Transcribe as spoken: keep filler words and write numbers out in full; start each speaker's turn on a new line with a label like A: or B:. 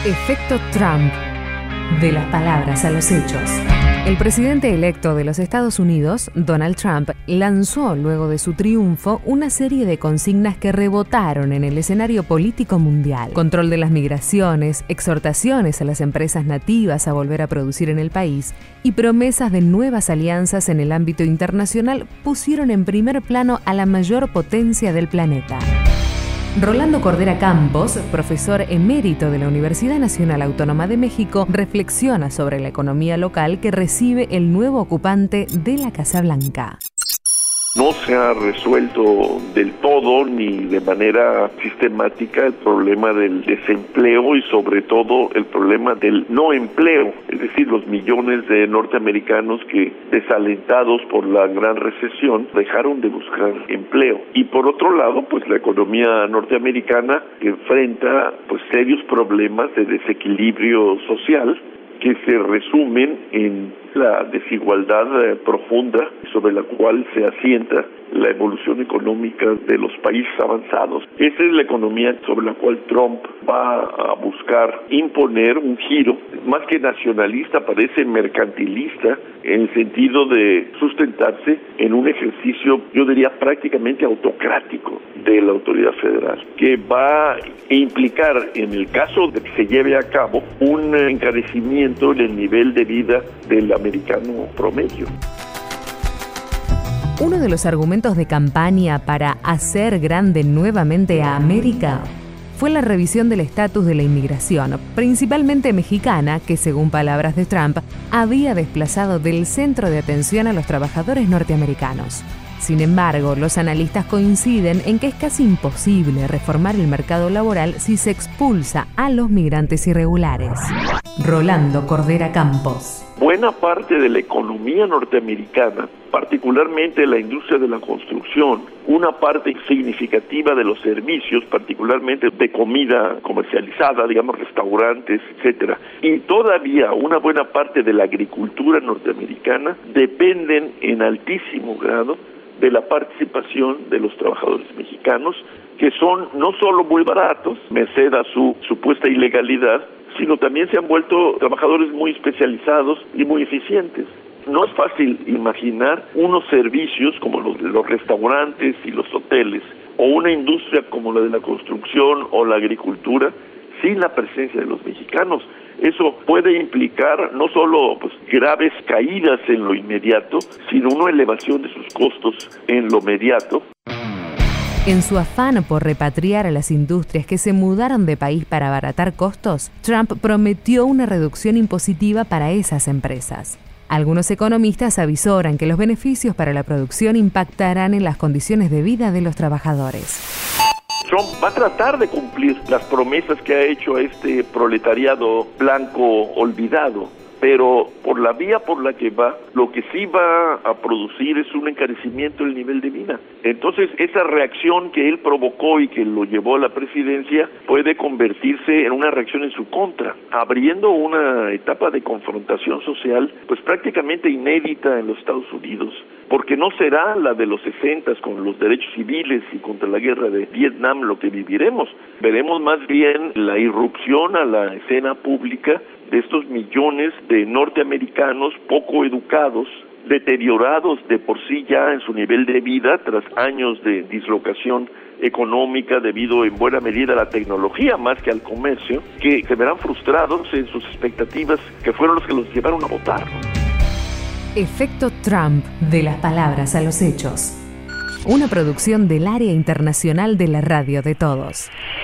A: Efecto Trump. De las palabras a los hechos. El presidente electo de los Estados Unidos, Donald Trump, lanzó luego de su triunfo una serie de consignas que rebotaron en el escenario político mundial. Control de las migraciones, exhortaciones a las empresas nativas a volver a producir en el país y promesas de nuevas alianzas en el ámbito internacional pusieron en primer plano a la mayor potencia del planeta. Rolando Cordera Campos, profesor emérito de la Universidad Nacional Autónoma de México, reflexiona sobre la economía local que recibe el nuevo ocupante de la Casa Blanca.
B: No se ha resuelto del todo ni de manera sistemática el problema del desempleo y sobre todo el problema del no empleo, es decir, los millones de norteamericanos que, desalentados por la gran recesión, dejaron de buscar empleo. Y por otro lado, pues la economía norteamericana enfrenta pues serios problemas de desequilibrio social que se resumen en la desigualdad eh, profunda sobre la cual se asienta la evolución económica de los países avanzados. Esa es la economía sobre la cual Trump va a buscar imponer un giro, más que nacionalista, parece mercantilista, en el sentido de sustentarse en un ejercicio, yo diría, prácticamente autocrático de la autoridad federal, que va a implicar, en el caso de que se lleve a cabo, un encarecimiento en el nivel de vida del americano promedio.
A: Uno de los argumentos de campaña para hacer grande nuevamente a América fue la revisión del estatus de la inmigración, principalmente mexicana, que según palabras de Trump, había desplazado del centro de atención a los trabajadores norteamericanos. Sin embargo, los analistas coinciden en que es casi imposible reformar el mercado laboral si se expulsa a los migrantes irregulares. Rolando Cordera Campos.
B: Buena parte de la economía norteamericana, particularmente la industria de la construcción, una parte significativa de los servicios, particularmente de comida comercializada, digamos restaurantes, etcétera, y todavía una buena parte de la agricultura norteamericana dependen en altísimo grado de la participación de los trabajadores mexicanos, que son no solo muy baratos, merced a su supuesta ilegalidad, sino también se han vuelto trabajadores muy especializados y muy eficientes. No es fácil imaginar unos servicios como los de los restaurantes y los hoteles, o una industria como la de la construcción o la agricultura, sin la presencia de los mexicanos. Eso puede implicar no solo pues, graves caídas en lo inmediato, sino una elevación de sus costos en lo mediato.
A: En su afán por repatriar a las industrias que se mudaron de país para abaratar costos, Trump prometió una reducción impositiva para esas empresas. Algunos economistas avisoran que los beneficios para la producción impactarán en las condiciones de vida de los trabajadores.
B: Trump va a tratar de cumplir las promesas que ha hecho a este proletariado blanco olvidado, pero por la vía por la que va, lo que sí va a producir es un encarecimiento del nivel de vida. Entonces, esa reacción que él provocó y que lo llevó a la presidencia puede convertirse en una reacción en su contra, abriendo una etapa de confrontación social pues prácticamente inédita en los Estados Unidos, porque no será la de los sesentas con los derechos civiles y contra la guerra de Vietnam lo que viviremos. Veremos más bien la irrupción a la escena pública de estos millones de norteamericanos poco educados, deteriorados de por sí ya en su nivel de vida tras años de dislocación económica debido en buena medida a la tecnología más que al comercio, que se verán frustrados en sus expectativas que fueron los que los llevaron a votar.
A: Efecto Trump, de las palabras a los hechos. Una producción del área internacional de la Radio de Todos.